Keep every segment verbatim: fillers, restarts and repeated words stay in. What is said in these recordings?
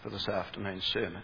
for this afternoon's sermon.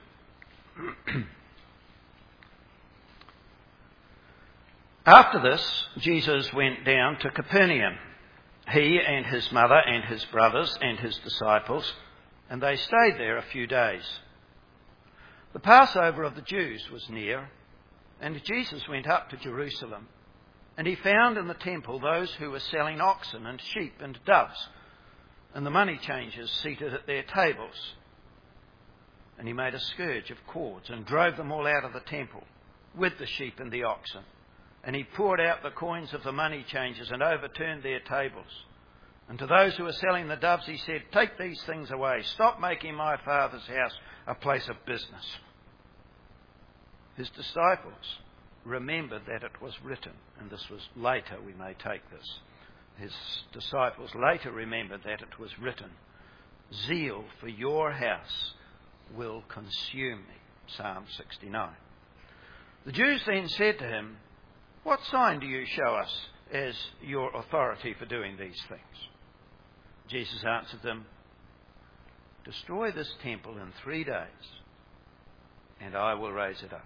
After this, Jesus went down to Capernaum, he and his mother and his brothers and his disciples, and they stayed there a few days. The Passover of the Jews was near, and Jesus went up to Jerusalem, and he found in the temple those who were selling oxen and sheep and doves, and the money changers seated at their tables. And he made a scourge of cords and drove them all out of the temple with the sheep and the oxen. And he poured out the coins of the money changers and overturned their tables. And to those who were selling the doves he said, "Take these things away. Stop making my Father's house a place of business." His disciples remembered that it was written, and this was later, we may take this. His disciples later remembered that it was written, "Zeal for your house will consume me." Psalm sixty-nine. The Jews then said to him, "What sign do you show us as your authority for doing these things?" Jesus answered them, "Destroy this temple in three days, and I will raise it up."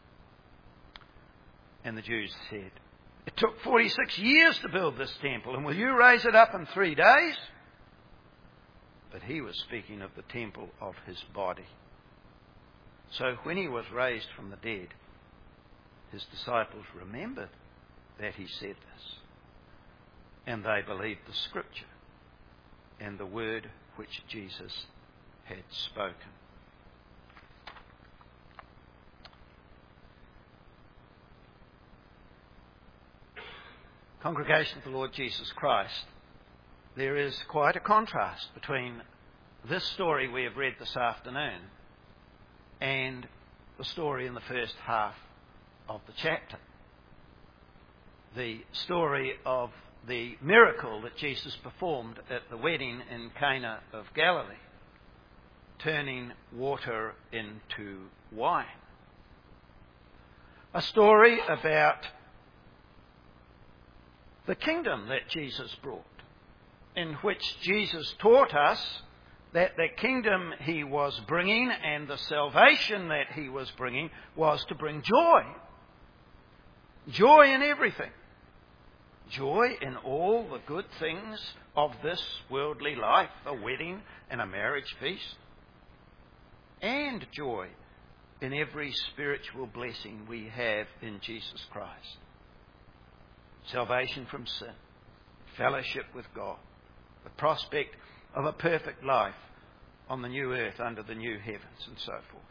And the Jews said, "It took forty-six years to build this temple, and will you raise it up in three days?" But he was speaking of the temple of his body. So when he was raised from the dead, his disciples remembered that he said this, and they believed the scripture and the word which Jesus had spoken. Congregation of the Lord Jesus Christ, there is quite a contrast between this story we have read this afternoon and the story in the first half of the chapter. The story of the miracle that Jesus performed at the wedding in Cana of Galilee, turning water into wine. A story about the kingdom that Jesus brought, in which Jesus taught us that the kingdom he was bringing and the salvation that he was bringing was to bring joy. Joy in everything. Joy in all the good things of this worldly life, a wedding and a marriage feast. And joy in every spiritual blessing we have in Jesus Christ. Salvation from sin, fellowship with God, the prospect of a perfect life on the new earth under the new heavens, and so forth.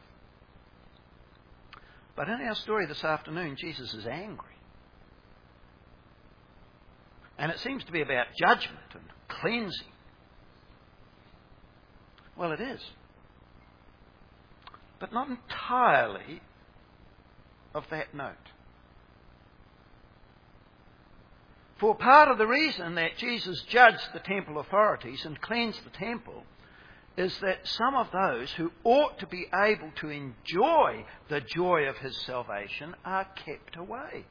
But in our story this afternoon, Jesus is angry. And it seems to be about judgment and cleansing. Well, it is. But not entirely of that note. For part of the reason that Jesus judged the temple authorities and cleansed the temple is that some of those who ought to be able to enjoy the joy of his salvation are kept away.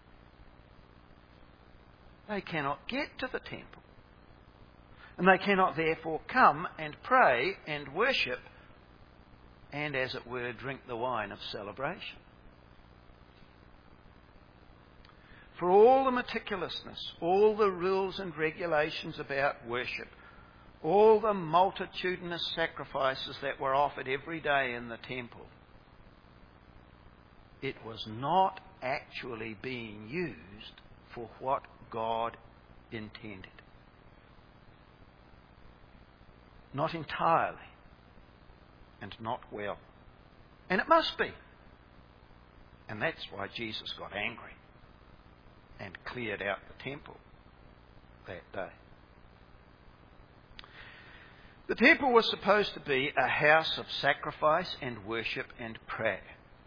They cannot get to the temple. And they cannot therefore come and pray and worship and, as it were, drink the wine of celebration. For all the meticulousness, all the rules and regulations about worship, all the multitudinous sacrifices that were offered every day in the temple, it was not actually being used for what God intended. Not entirely, and not well. And it must be. And that's why Jesus got angry and cleared out the temple that day. The temple was supposed to be a house of sacrifice and worship and prayer.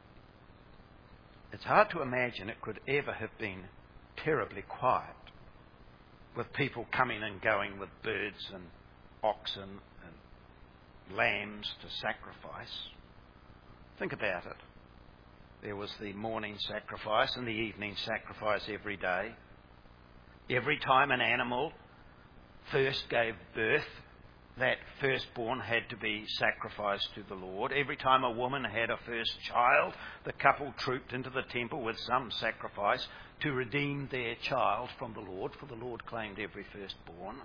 It's hard to imagine it could ever have been terribly quiet, with people coming and going with birds and oxen and lambs to sacrifice. Think about it. There was the morning sacrifice and the evening sacrifice every day. Every time an animal first gave birth, that firstborn had to be sacrificed to the Lord. Every time a woman had a first child, the couple trooped into the temple with some sacrifice to redeem their child from the Lord, for the Lord claimed every firstborn.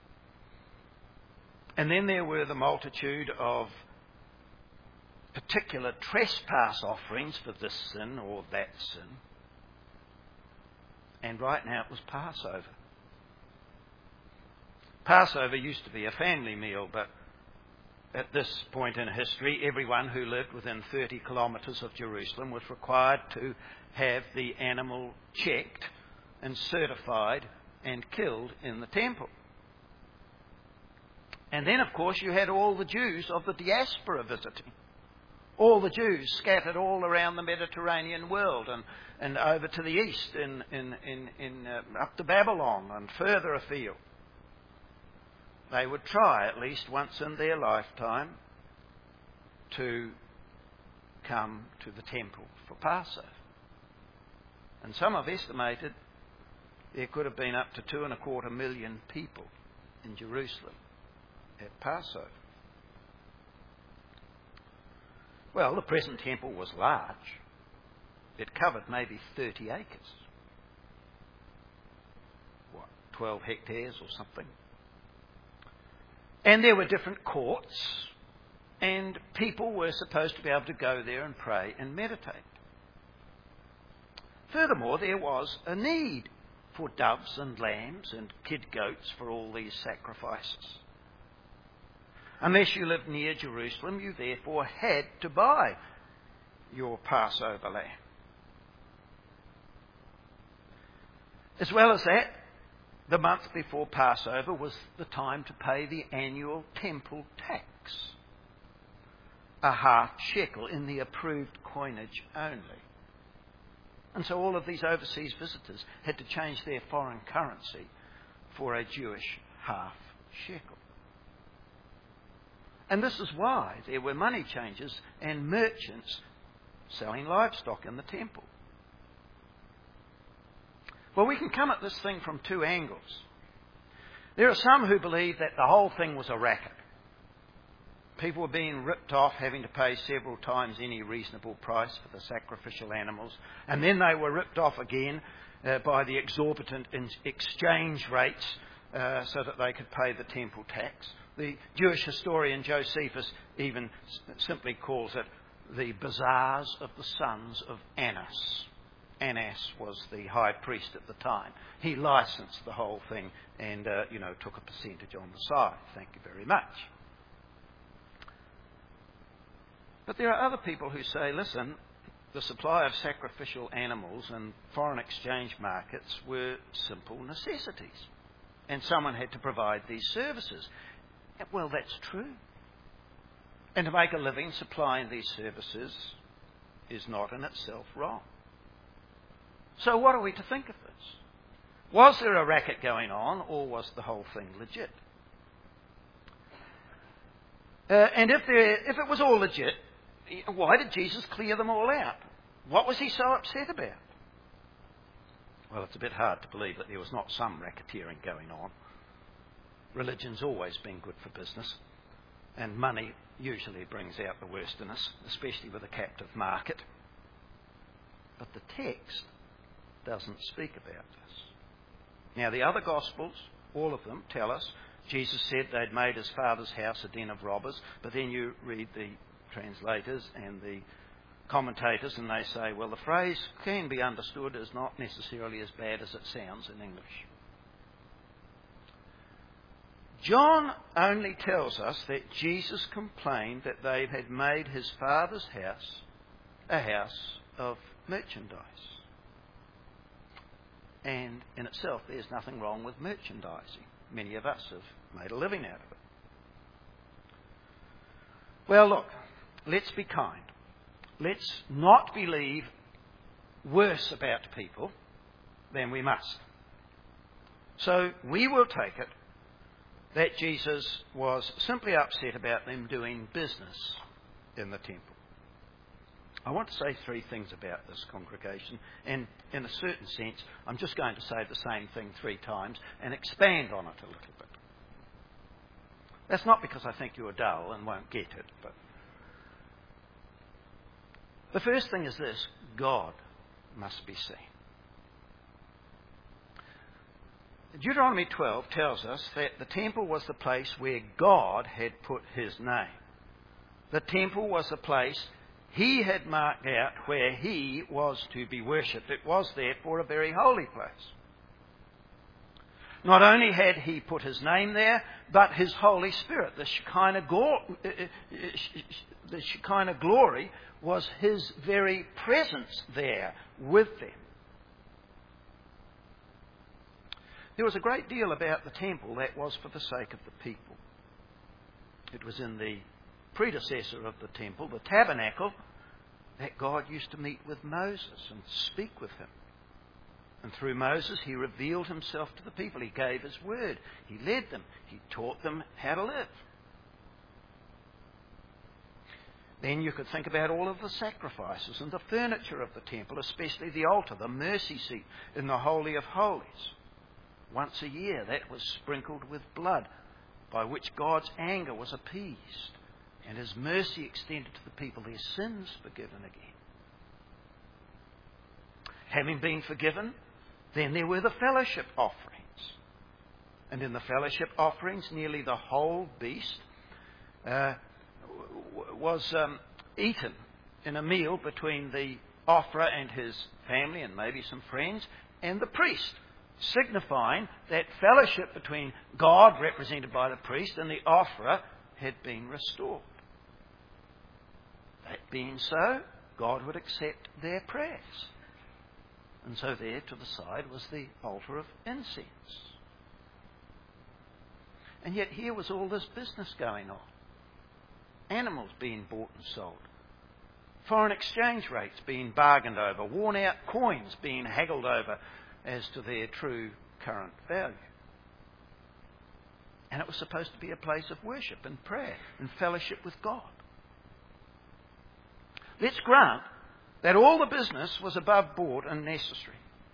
And then there were the multitude of particular trespass offerings for this sin or that sin. And right now it was Passover. Passover used to be a family meal, but at this point in history, everyone who lived within thirty kilometres of Jerusalem was required to have the animal checked and certified and killed in the temple. And then, of course, you had all the Jews of the diaspora visiting. All the Jews scattered all around the Mediterranean world and, and over to the east, in, in, in, in, uh, up to Babylon and further afield. They would try at least once in their lifetime to come to the temple for Passover. And some have estimated there could have been up to two and a quarter million people in Jerusalem at Passover. Well, the present temple was large. It covered maybe thirty acres. What, twelve hectares or something? And there were different courts, and people were supposed to be able to go there and pray and meditate. Furthermore, there was a need for doves and lambs and kid goats for all these sacrifices. Unless you lived near Jerusalem, you therefore had to buy your Passover lamb. As well as that, the month before Passover was the time to pay the annual temple tax, a half shekel in the approved coinage only. And so all of these overseas visitors had to change their foreign currency for a Jewish half shekel. And this is why there were money changers and merchants selling livestock in the temple. Well, we can come at this thing from two angles. There are some who believe that the whole thing was a racket. People were being ripped off, having to pay several times any reasonable price for the sacrificial animals. And then they were ripped off again uh, by the exorbitant exchange rates uh, so that they could pay the temple tax. The Jewish historian Josephus even s- simply calls it the bazaars of the sons of Annas. Annas was the high priest at the time. He licensed the whole thing and, uh, you know, took a percentage on the side. Thank you very much. But there are other people who say, listen, the supply of sacrificial animals and foreign exchange markets were simple necessities, and someone had to provide these services. Well, that's true. And to make a living supplying these services is not in itself wrong. So what are we to think of this? Was there a racket going on, or was the whole thing legit? Uh, and if, there, if it was all legit, why did Jesus clear them all out? What was he so upset about? Well, it's a bit hard to believe that there was not some racketeering going on. Religion's always been good for business, and money usually brings out the worst in us, especially with a captive market. But the text doesn't speak about this. Now, the other Gospels, all of them, tell us Jesus said they'd made his Father's house a den of robbers, but then you read the translators and the commentators and they say, well, the phrase can be understood as not necessarily as bad as it sounds in English. John only tells us that Jesus complained that they had made his Father's house a house of merchandise. And in itself, there's nothing wrong with merchandising. Many of us have made a living out of it. Well, look, let's be kind. Let's not believe worse about people than we must. So we will take it that Jesus was simply upset about them doing business in the temple. I want to say three things about this congregation, and in a certain sense, I'm just going to say the same thing three times and expand on it a little bit. That's not because I think you're dull and won't get it, but the first thing is this: God must be seen. Deuteronomy twelve tells us that the temple was the place where God had put his name. The temple was the place he had marked out where he was to be worshipped. It was therefore a very holy place. Not only had he put his name there, but his Holy Spirit, the Shekinah, go- the Shekinah glory, was his very presence there with them. There was a great deal about the temple that was for the sake of the people. It was in the predecessor of the temple, the tabernacle, that God used to meet with Moses and speak with him. And through Moses he revealed himself to the people. He gave his word. He led them. He taught them how to live. Then you could think about all of the sacrifices and the furniture of the temple, especially the altar, the mercy seat in the Holy of Holies. Once a year that was sprinkled with blood, by which God's anger was appeased and his mercy extended to the people, their sins forgiven again. Having been forgiven, then there were the fellowship offerings. And in the fellowship offerings, nearly the whole beast uh, was um, eaten in a meal between the offerer and his family and maybe some friends and the priest, signifying that fellowship between God, represented by the priest, and the offerer had been restored. That being so, God would accept their prayers. And so there to the side was the altar of incense. And yet here was all this business going on. Animals being bought and sold. Foreign exchange rates being bargained over. Worn out coins being haggled over as to their true current value. And it was supposed to be a place of worship and prayer and fellowship with God. Let's grant that all the business was above board and necessary.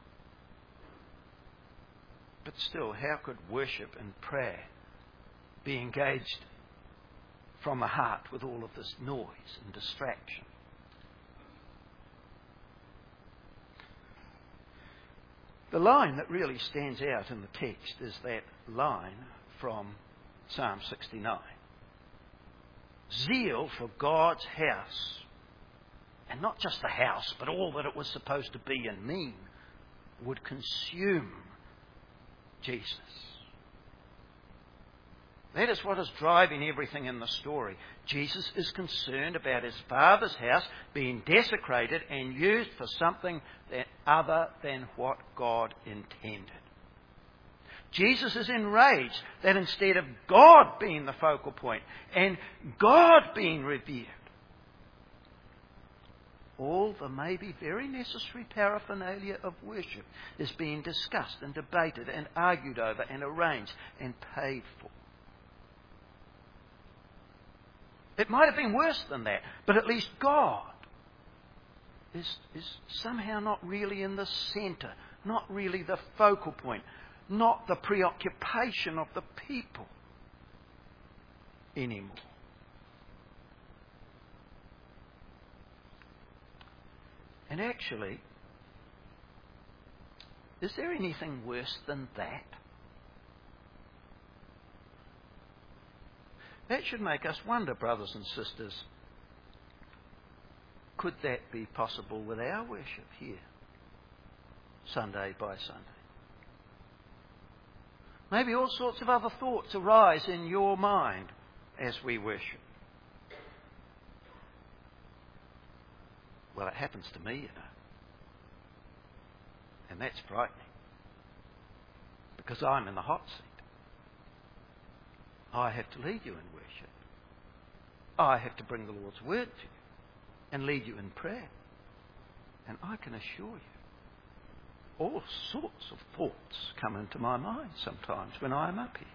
But still, how could worship and prayer be engaged from the heart with all of this noise and distraction? The line that really stands out in the text is that line from Psalm sixty-nine. Zeal for God's house, and not just the house, but all that it was supposed to be and mean, would consume Jesus. That is what is driving everything in the story. Jesus is concerned about his Father's house being desecrated and used for something that other than what God intended. Jesus is enraged that instead of God being the focal point and God being revered, all the maybe very necessary paraphernalia of worship is being discussed and debated and argued over and arranged and paid for. It might have been worse than that, but at least God is, is somehow not really in the centre, not really the focal point, not the preoccupation of the people anymore. And actually, is there anything worse than that? That should make us wonder, brothers and sisters, could that be possible with our worship here, Sunday by Sunday? Maybe all sorts of other thoughts arise in your mind as we worship. Well, it happens to me, you know. And that's frightening. Because I'm in the hot seat. I have to lead you in worship. I have to bring the Lord's word to you and lead you in prayer. And I can assure you, all sorts of thoughts come into my mind sometimes when I am up here.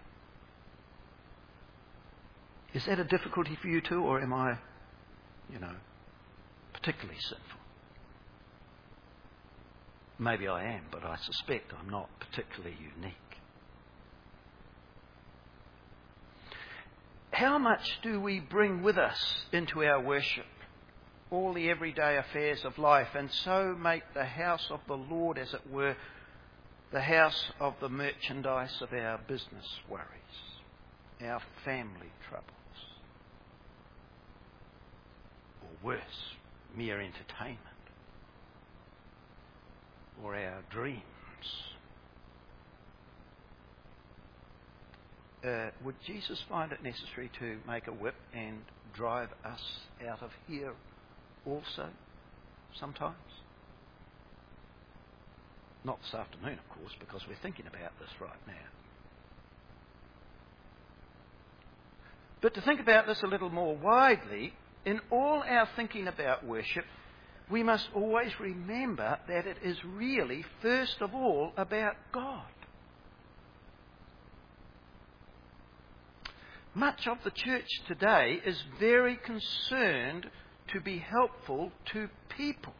Is that a difficulty for you too, or am I, you know, particularly sinful? Maybe I am, but I suspect I'm not particularly unique. how much do we bring with us into our worship? All the everyday affairs of life, and so make the house of the Lord, as it were, the house of the merchandise of our business worries, our family troubles, or worse, mere entertainment, or our dreams. Uh, would Jesus find it necessary to make a whip and drive us out of here also sometimes? Not this afternoon, of course, because we're thinking about this right now. But to think about this a little more widely, in all our thinking about worship, we must always remember that it is really, first of all, about God. Much of the church today is very concerned to be helpful to people.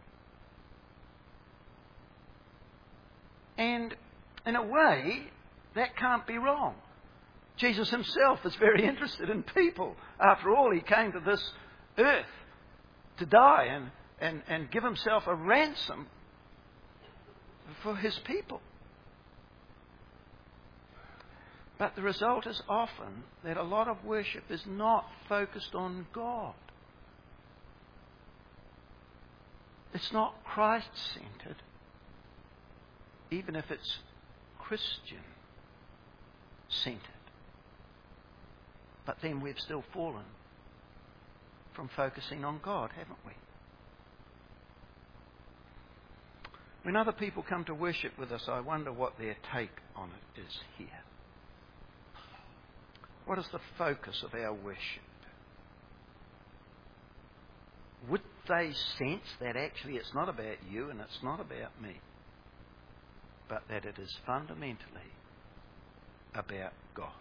And in a way, that can't be wrong. Jesus himself is very interested in people. After all, he came to this earth to die and, and, and give himself a ransom for his people. But the result is often that a lot of worship is not focused on God. It's not Christ-centred, even if it's Christian-centred. But then we've still fallen from focusing on God, haven't we? When other people come to worship with us, I wonder what their take on it is here. What is the focus of our worship? Would they sense that actually it's not about you and it's not about me, but that it is fundamentally about God?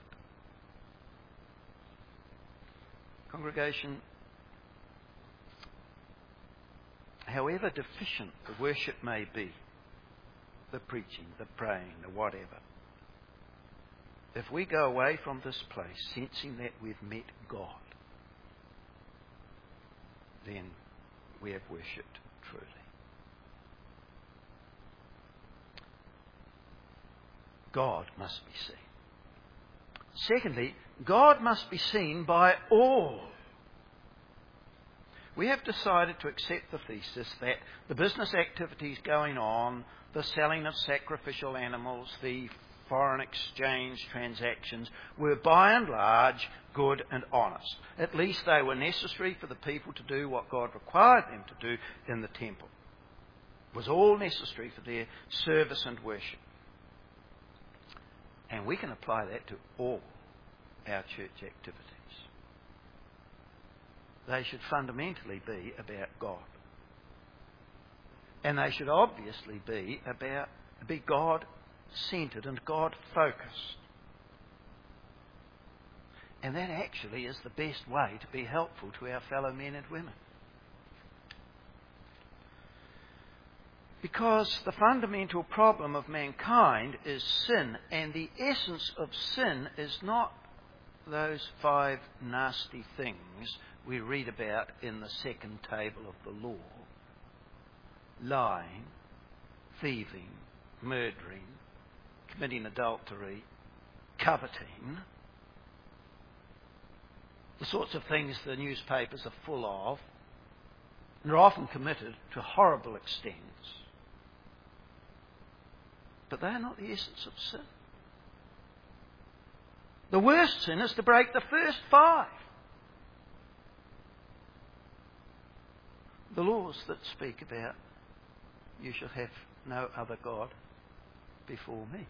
Congregation, however deficient the worship may be, the preaching, the praying, the whatever, if we go away from this place sensing that we've met God, then we have worshipped truly. God must be seen. Secondly, God must be seen by all. We have decided to accept the thesis that the business activities going on, the selling of sacrificial animals, the foreign exchange transactions were by and large good and honest. At least they were necessary for the people to do what God required them to do in the temple. It was all necessary for their service and worship. And we can apply that to all our church activities. They should fundamentally be about God. And they should obviously be about be God-centred and God-focused. And that actually is the best way to be helpful to our fellow men and women. Because the fundamental problem of mankind is sin, and the essence of sin is not those five nasty things we read about in the second table of the law: lying, thieving, murdering, committing adultery, coveting, the sorts of things the newspapers are full of, and are often committed to horrible extents. But they are not the essence of sin. The worst sin is to break the first five. The laws that speak about you shall have no other God before me,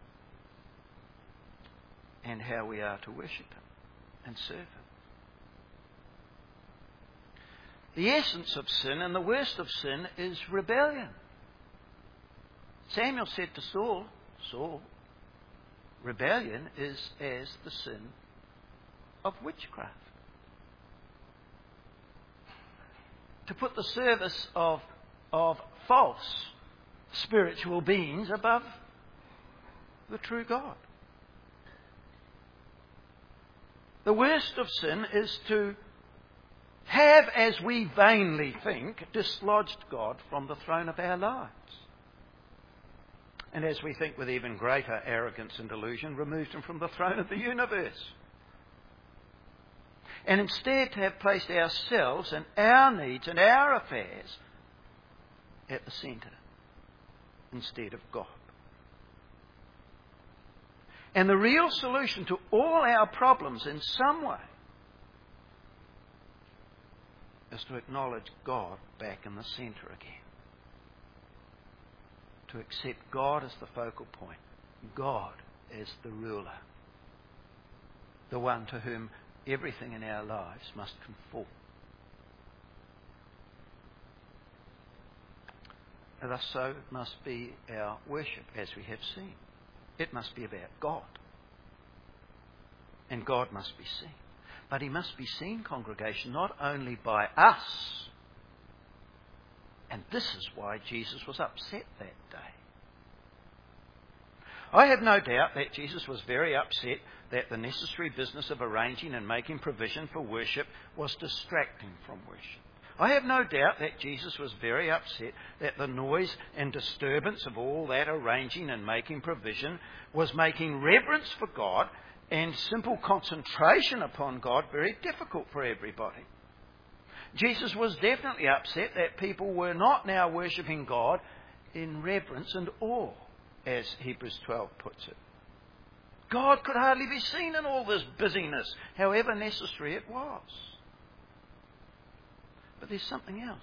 and how we are to worship Him and serve Him. The essence of sin and the worst of sin is rebellion. Samuel said to Saul, Saul, rebellion is as the sin of witchcraft. To put the service of, of false spiritual beings above the true God. The worst of sin is to have, as we vainly think, dislodged God from the throne of our lives. And as we think with even greater arrogance and delusion, removed him from the throne of the universe. And instead to have placed ourselves and our needs and our affairs at the centre instead of God. And the real solution to all our problems in some way is to acknowledge God back in the centre again. To accept God as the focal point, God as the ruler, the one to whom everything in our lives must conform. And thus so must be our worship, as we have seen. It must be about God. And God must be seen. But he must be seen, congregation, not only by us. And this is why Jesus was upset that day. I have no doubt that Jesus was very upset that the necessary business of arranging and making provision for worship was distracting from worship. I have no doubt that Jesus was very upset that the noise and disturbance of all that arranging and making provision was making reverence for God and simple concentration upon God very difficult for everybody. Jesus was definitely upset that people were not now worshipping God in reverence and awe, as Hebrews twelve puts it. God could hardly be seen in all this busyness, however necessary it was. But there's something else.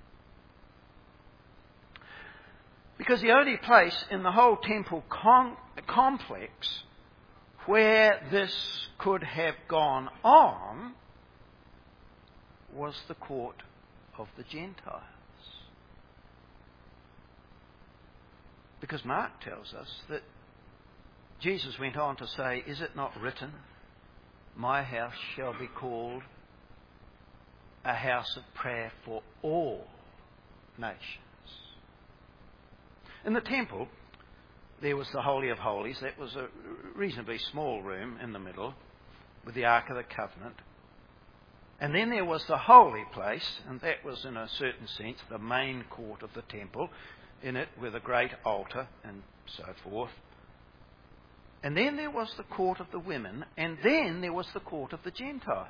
Because the only place in the whole temple com- complex where this could have gone on was the court of the Gentiles. Because Mark tells us that Jesus went on to say, "Is it not written, my house shall be called a house of prayer for all nations." In the temple, there was the Holy of Holies. That was a reasonably small room in the middle with the Ark of the Covenant. And then there was the holy place, and that was in a certain sense the main court of the temple, in it with a great altar and so forth. And then there was the court of the women, and then there was the court of the Gentiles.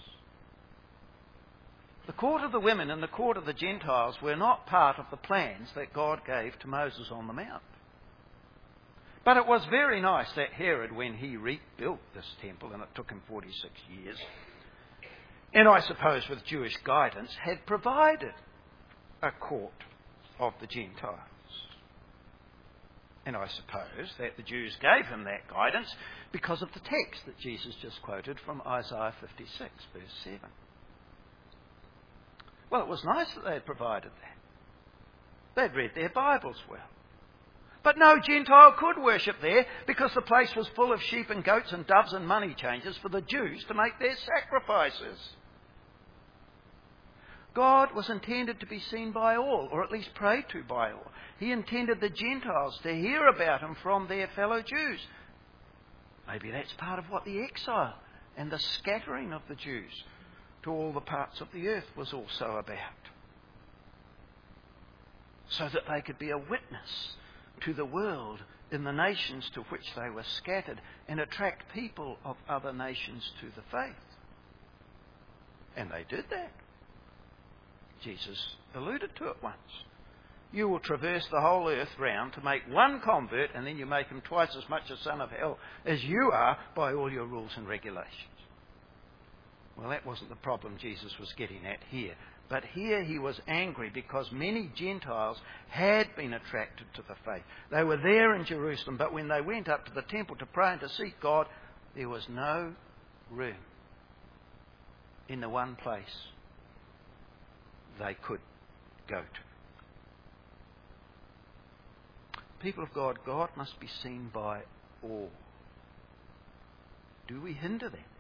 The court of the women and the court of the Gentiles were not part of the plans that God gave to Moses on the Mount. But it was very nice that Herod, when he rebuilt this temple, and it took him forty-six years, and I suppose with Jewish guidance, had provided a court of the Gentiles. And I suppose that the Jews gave him that guidance because of the text that Jesus just quoted from Isaiah fifty-six, verse seven. Well, it was nice that they had provided that. They'd read their Bibles well. But no Gentile could worship there because the place was full of sheep and goats and doves and money changers for the Jews to make their sacrifices. God was intended to be seen by all, or at least prayed to by all. He intended the Gentiles to hear about him from their fellow Jews. Maybe that's part of what the exile and the scattering of the Jews to all the parts of the earth was also about. So that they could be a witness to the world in the nations to which they were scattered and attract people of other nations to the faith. And they did that. Jesus alluded to it once. You will traverse the whole earth round to make one convert, and then you make him twice as much a son of hell as you are by all your rules and regulations. Well, that wasn't the problem Jesus was getting at here. But here he was angry because many Gentiles had been attracted to the faith. They were there in Jerusalem, but when they went up to the temple to pray and to seek God, there was no room in the one place they could go to. People of God, God must be seen by all. Do we hinder them?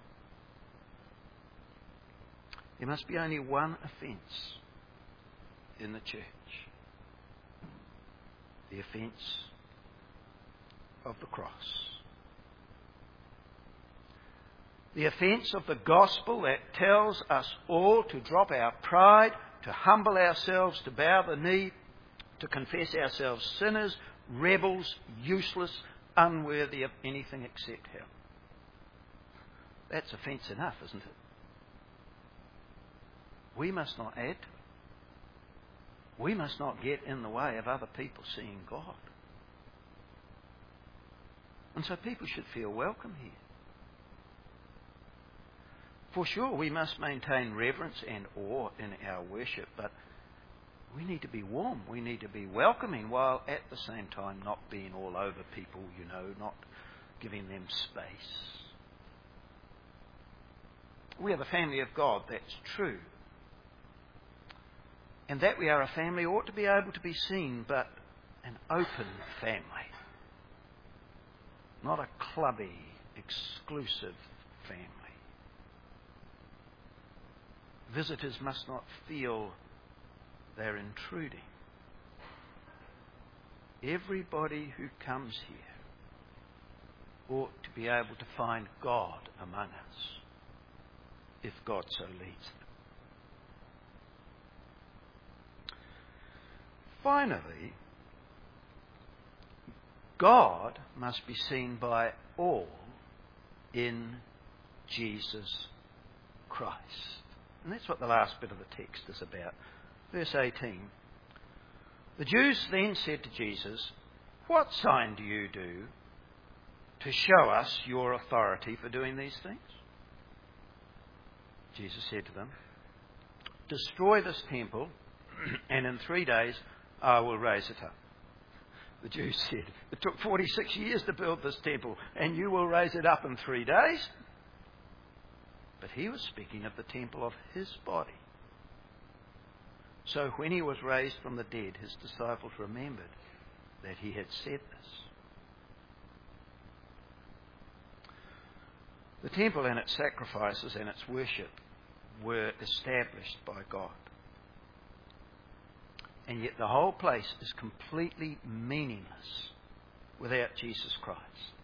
There must be only one offence in the church. The offence of the cross. The offence of the gospel that tells us all to drop our pride, to humble ourselves, to bow the knee, to confess ourselves sinners, rebels, useless, unworthy of anything except hell. That's offence enough, isn't it? We must not add to it. We must not get in the way of other people seeing God. And so people should feel welcome here. For sure, we must maintain reverence and awe in our worship, but we need to be warm, we need to be welcoming, while at the same time not being all over people, you know, not giving them space. We are the family of God, that's true. And that we are a family ought to be able to be seen, but an open family. Not a clubby, exclusive family. Visitors must not feel they're intruding. Everybody who comes here ought to be able to find God among us, if God so leads them. Finally, God must be seen by all in Jesus Christ. And that's what the last bit of the text is about. Verse eighteen. The Jews then said to Jesus, "What sign do you do to show us your authority for doing these things?" Jesus said to them, "Destroy this temple, and in three days I will raise it up." The Jews said, "It took forty-six years to build this temple, and you will raise it up in three days?" But he was speaking of the temple of his body. So when he was raised from the dead, his disciples remembered that he had said this. The temple and its sacrifices and its worship were established by God. And yet the whole place is completely meaningless without Jesus Christ.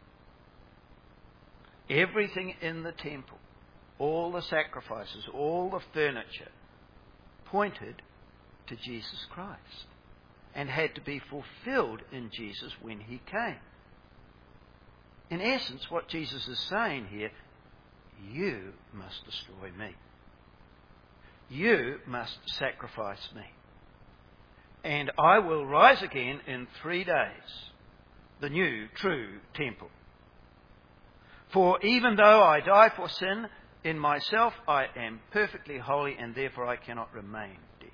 Everything in the temple, all the sacrifices, all the furniture, pointed to Jesus Christ and had to be fulfilled in Jesus when he came. In essence, what Jesus is saying here, you must destroy me. You must sacrifice me. And I will rise again in three days, the new, true temple. For even though I die for sin, in myself I am perfectly holy, and therefore I cannot remain dead.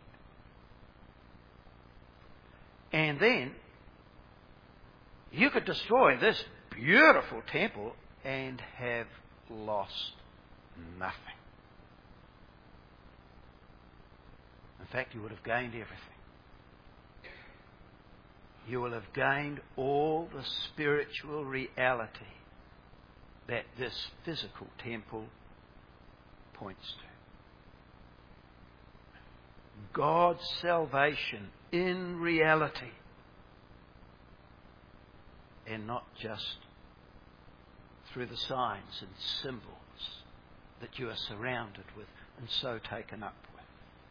And then you could destroy this beautiful temple and have lost nothing. In fact, you would have gained everything. You will have gained all the spiritual reality that this physical temple points to. God's salvation in reality, and not just through the signs and symbols that you are surrounded with and so taken up with.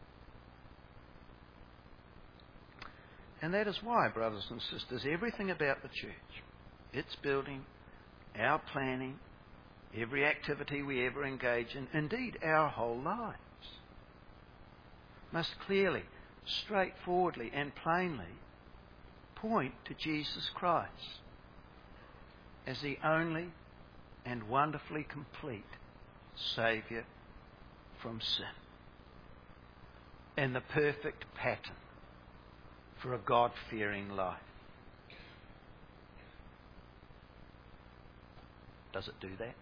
And that is why, brothers and sisters, everything about the church, its building, our planning, every activity we ever engage in, indeed our whole lives, must clearly, straightforwardly and plainly point to Jesus Christ as the only and wonderfully complete Saviour from sin, and the perfect pattern for a God-fearing life. Does it do that?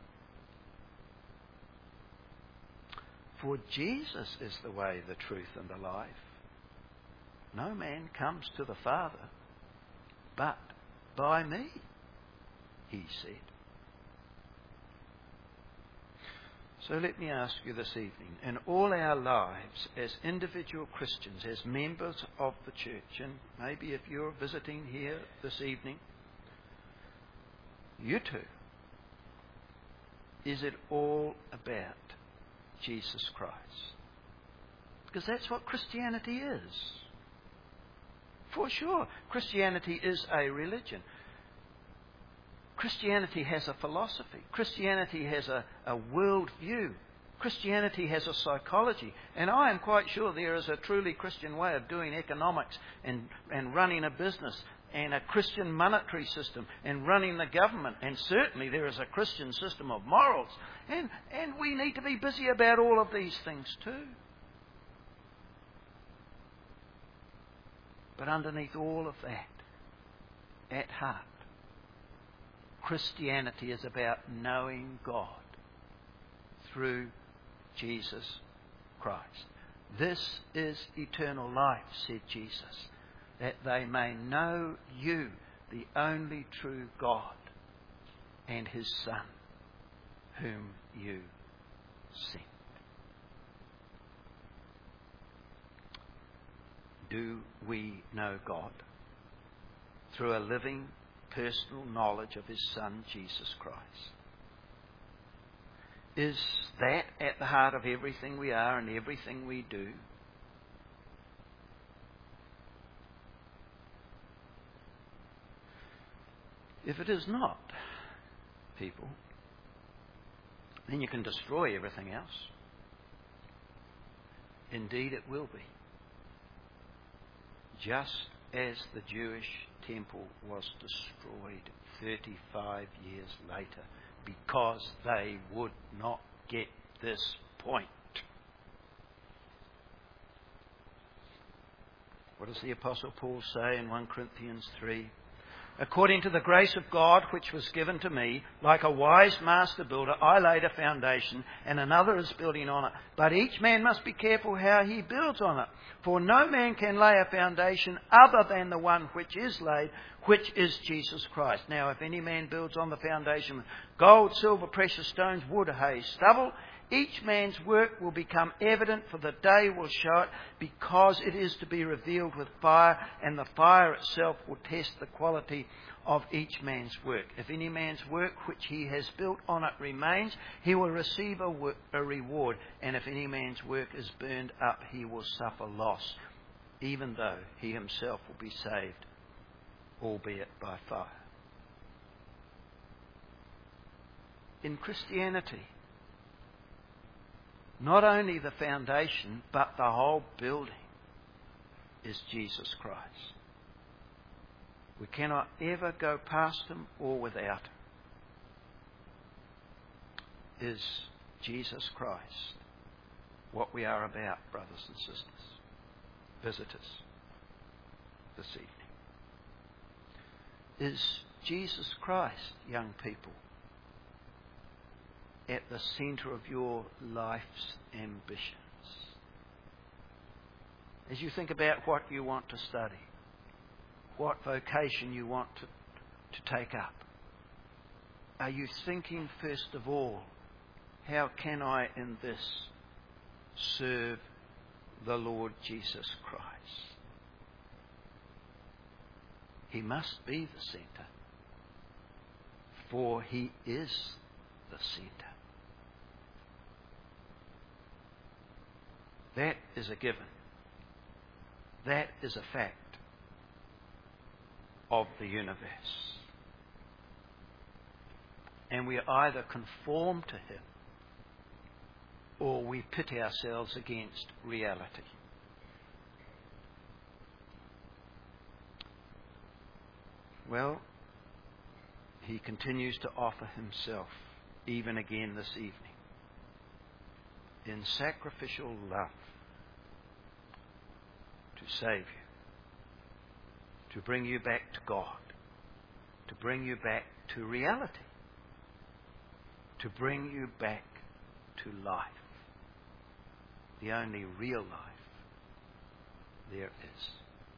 For Jesus is the way, the truth, and the life. No man comes to the Father but by me, he said. So let me ask you this evening, in all our lives as individual Christians, as members of the church, and maybe if you're visiting here this evening, you too Is it all about Jesus Christ? Because that's what Christianity is. For sure, Christianity is a religion. Christianity has a philosophy. Christianity has a, a world view. Christianity has a psychology. And I am quite sure there is a truly Christian way of doing economics and, and running a business, and a Christian monetary system and running the government. And certainly there is a Christian system of morals. And, and we need to be busy about all of these things too. But underneath all of that, at heart, Christianity is about knowing God through Jesus Christ. This is eternal life, said Jesus, that they may know you, the only true God, and his Son, whom you sent. Do we know God through a living, personal knowledge of his Son, Jesus Christ? Is that at the heart of everything we are and everything we do? If it is not, people, then you can destroy everything else. Indeed, it will be. Just as the Jewish temple was destroyed thirty-five years later because they would not get this point. What does the Apostle Paul say in First Corinthians three? According to the grace of God which was given to me, like a wise master builder, I laid a foundation, and another is building on it. But each man must be careful how he builds on it. For no man can lay a foundation other than the one which is laid, which is Jesus Christ. Now, if any man builds on the foundation with gold, silver, precious stones, wood, hay, stubble, each man's work will become evident, for the day will show it, because it is to be revealed with fire, and the fire itself will test the quality of each man's work. If any man's work which he has built on it remains, he will receive a, work, a reward, and if any man's work is burned up, he will suffer loss, even though he himself will be saved, albeit by fire. In Christianity, not only the foundation, but the whole building is Jesus Christ. We cannot ever go past him or without him. Is Jesus Christ what we are about, brothers and sisters, visitors, this evening? Is Jesus Christ, young people, at the centre of your life's ambitions? As you think about what you want to study, what vocation you want to, to take up, are you thinking first of all, how can I in this serve the Lord Jesus Christ? He must be the centre, for he is the centre. That is a given. That is a fact of the universe. And we either conform to him or we pit ourselves against reality. Well, he continues to offer himself even again this evening in sacrificial love to save you, to bring you back to God, to bring you back to reality, to bring you back to life, the only real life there is.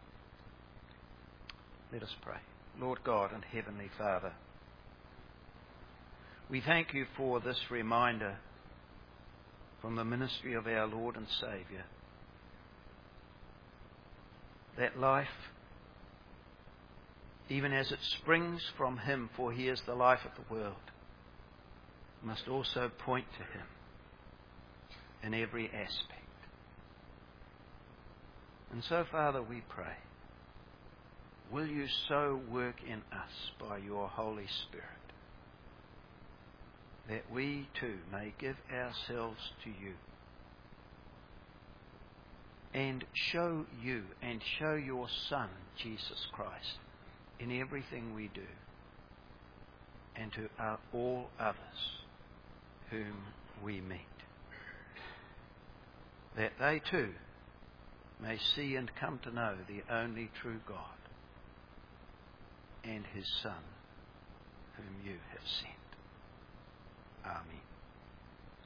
Let us pray. Lord God and Heavenly Father, we thank you for this reminder from the ministry of our Lord and Saviour that life, even as it springs from him, for he is the life of the world, must also point to him in every aspect. And so, Father, we pray, will you so work in us by your Holy Spirit that we too may give ourselves to you and show you and show your Son, Jesus Christ, in everything we do, and to uh, all others whom we meet, that they too may see and come to know the only true God and his Son, whom you have sent. Amen.